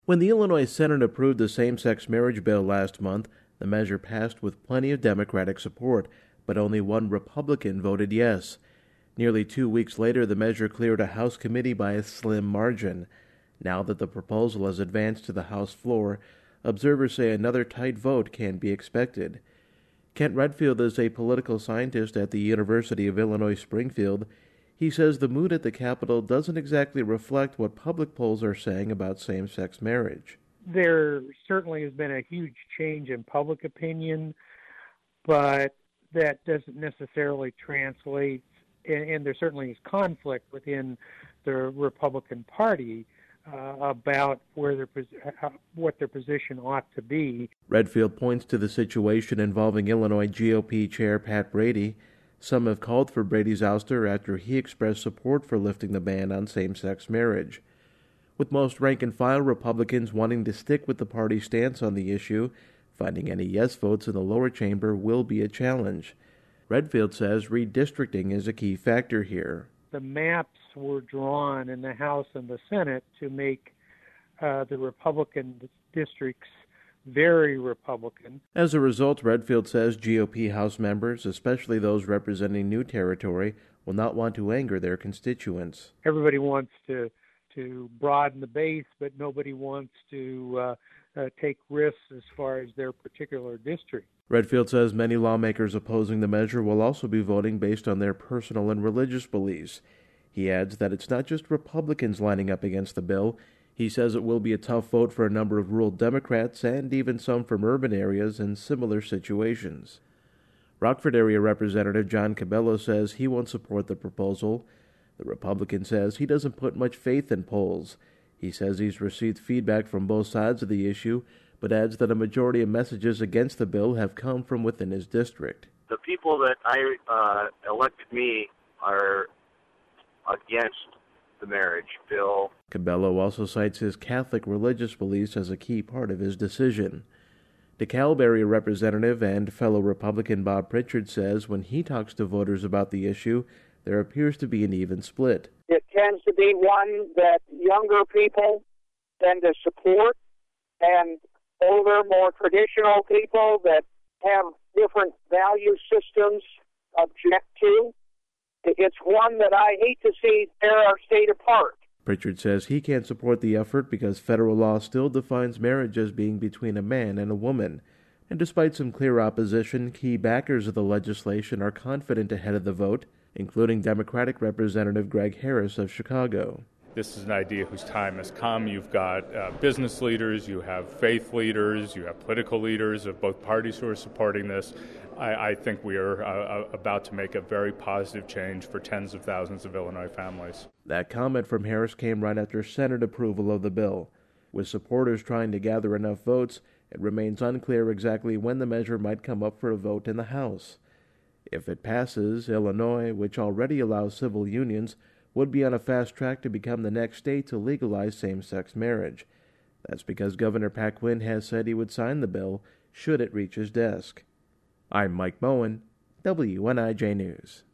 When the Illinois Senate approved the same-sex marriage bill last month, the measure passed with plenty of Democratic support, but only one Republican voted yes. Nearly 2 weeks later, the measure cleared a House committee by a slim margin. Now that the proposal has advanced to the House floor, observers say another tight vote can be expected. Kent Redfield is a political scientist at the University of Illinois Springfield. He says the mood at the Capitol doesn't exactly reflect what public polls are saying about same-sex marriage. There certainly has been a huge change in public opinion, but that doesn't necessarily translate, and there certainly is conflict within the Republican Party about what their position ought to be. Redfield points to the situation involving Illinois GOP Chair Pat Brady. Some have called for Brady's ouster after he expressed support for lifting the ban on same-sex marriage. With most rank-and-file Republicans wanting to stick with the party's stance on the issue, finding any yes votes in the lower chamber will be a challenge. Redfield says redistricting is a key factor here. The maps were drawn in the House and the Senate to make the Republican districts very Republican. As a result, Redfield says GOP House members, especially those representing new territory, will not want to anger their constituents. Everybody wants to broaden the base, but nobody wants to take risks as far as their particular district. Redfield says many lawmakers opposing the measure will also be voting based on their personal and religious beliefs. He adds that it's not just Republicans lining up against the bill. He says it will be a tough vote for a number of rural Democrats and even some from urban areas in similar situations. Rockford area Representative John Cabello says he won't support the proposal. The Republican says he doesn't put much faith in polls. He says he's received feedback from both sides of the issue, but adds that a majority of messages against the bill have come from within his district. The people that elected me are against the marriage bill. Cabello also cites his Catholic religious beliefs as a key part of his decision. DeKalb area Representative and fellow Republican Bob Pritchard says when he talks to voters about the issue, there appears to be an even split. It tends to be one that younger people tend to support, and older, more traditional people that have different value systems object to. It's one that I hate to see tear our state apart. Pritchard says he can't support the effort because federal law still defines marriage as being between a man and a woman. And despite some clear opposition, key backers of the legislation are confident ahead of the vote, including Democratic Representative Greg Harris of Chicago. This is an idea whose time has come. You've got business leaders, you have faith leaders, you have political leaders of both parties who are supporting this. I think we are about to make a very positive change for tens of thousands of Illinois families. That comment from Harris came right after Senate approval of the bill. With supporters trying to gather enough votes, it remains unclear exactly when the measure might come up for a vote in the House. If it passes, Illinois, which already allows civil unions, would be on a fast track to become the next state to legalize same-sex marriage. That's because Governor Pat Quinn has said he would sign the bill should it reach his desk. I'm Mike Moen, WNIJ News.